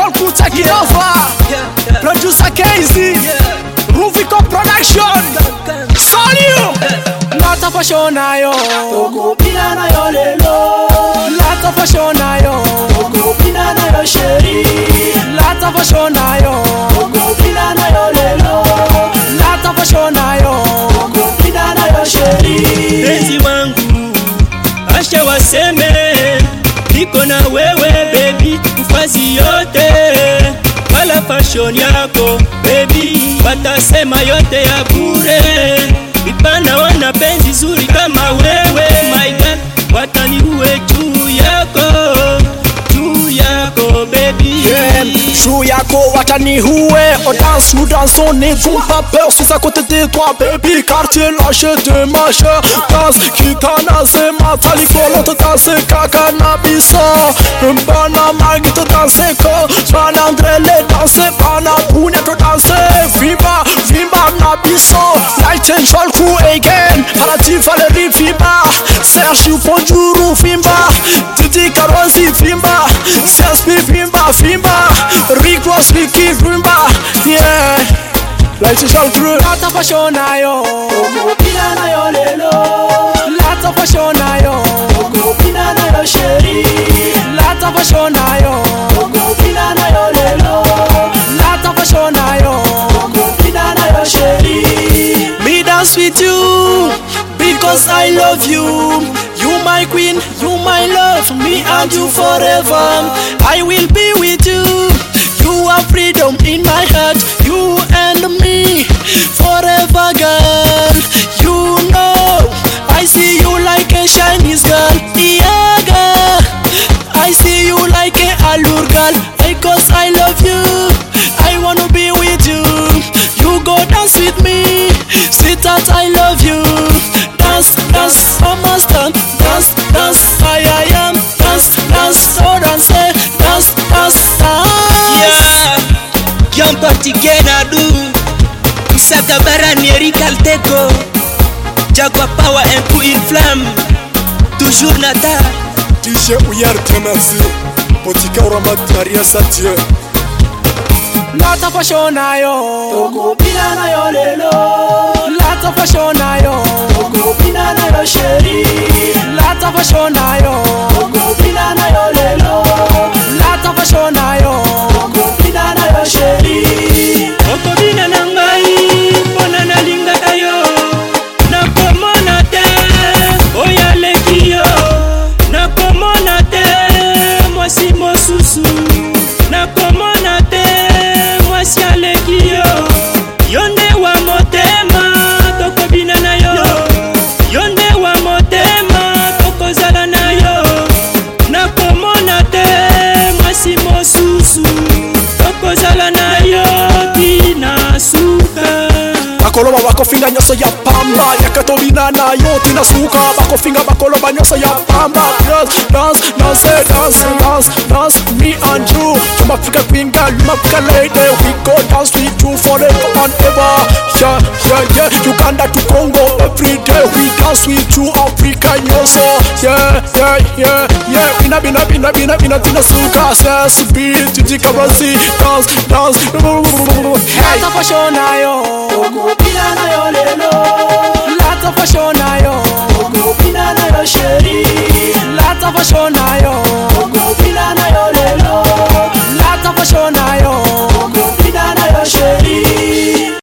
Control Kuta Kinova, Producer KZ, Ruviko Production. Solio Lata fashion ayo Okupina na yo lelo, Lata fashion ayo okupina na yo sheri, Lata fashion ayo okupina na yo lelo, Lata fashion ayo okupina na yo sheri. Penzi wangu acha waseme, niko na wewe baby, ufazi yote wala fashion yako baby, watasema yote ya bure. Ipana wana penzi zuri kama wewe, my God, watani uwe juu yako baby. Joue yako watani hué. On danse, nous dansons, n'aie-t-on pas peur si c'est à côté de toi baby, car tu es lâche de ma chère. Danse, kitana se matali kolonto danse kakanabiso. Mbana magito danse ko, spanandrele danse, bana puneto danse. Vimba, vimba nabiso. Night and Joel crew again, Parati Valérie vimba. Serge Bonjour vimba. Didi Karosi vimba. Sespi vimba, vimba. Rick Ross, Ricky vimba. Yeah, Night and Joel crew. Lata fashion ayo Okupina na yo lelo, Lata fashion ayo okupina na yo sheri, Lata fashion ayo okupina na yo lelo, Lata fashion ayo okupina na yo sheri. Me dance with you because I love you. You my queen, you my love, me and you forever. I will be with you. You are freedom in my heart. You and me forever, girl. You know I see you like a Chinese girl. Yeah, girl. I see you like a allure girl. Because I love you, I wanna be with you. You go dance with me, sweetheart, I love you. Dance, dance, mama stand. Dance, dance, I am. Dance, dance, so dance, dance, dance, dance. Yeah, Young Party Genadu, Isaka Barani Eric Altego, Jaguar Power and Coup in Flamme, toujours Nata. DJ Ouyar Tenazi, Potika Uramat Maria Satie. Lata fashion ayo Okupina na yo lelo, Lata fashion ayo okupina na yo sheri, Lata fashion ayo okupina na yo lelo, Lata fashion ayo okupina na yo sheri. Okobina na ngai, pona na lingaka yo, nakomona te, oya leki yo, nakomona te, mwasi mosusu, nakomona te, mwasi aleki yo, yonde wa motema, tokobina na yo, yonde wa motema, tokozala na yo, nakomona te, mwasi mosusu, tokozala na yo, tina suka. Bakoloba bakofinga nyoso ya pamba Yakatobina na yo tina suka Bakofinga bakoloba nyoso ya pamba. Girls, dance, dance, dance, dance, dance, me and you. From Africa queen girl, you Africa lady. We go dance with you forever and ever. Yeah, yeah, yeah. Uganda to Congo every day. We dance with you Africa nyoso. Yeah, yeah, yeah, yeah. Bina tina suka. Says beat, Jika Razi. Dance, dance. Hey, Lata fashion ayo Okupina na yo lelo, Lata fashion ayo okupina na yo sheri, Lata fashion ayo okupina na yo lelo, Lata fashion ayo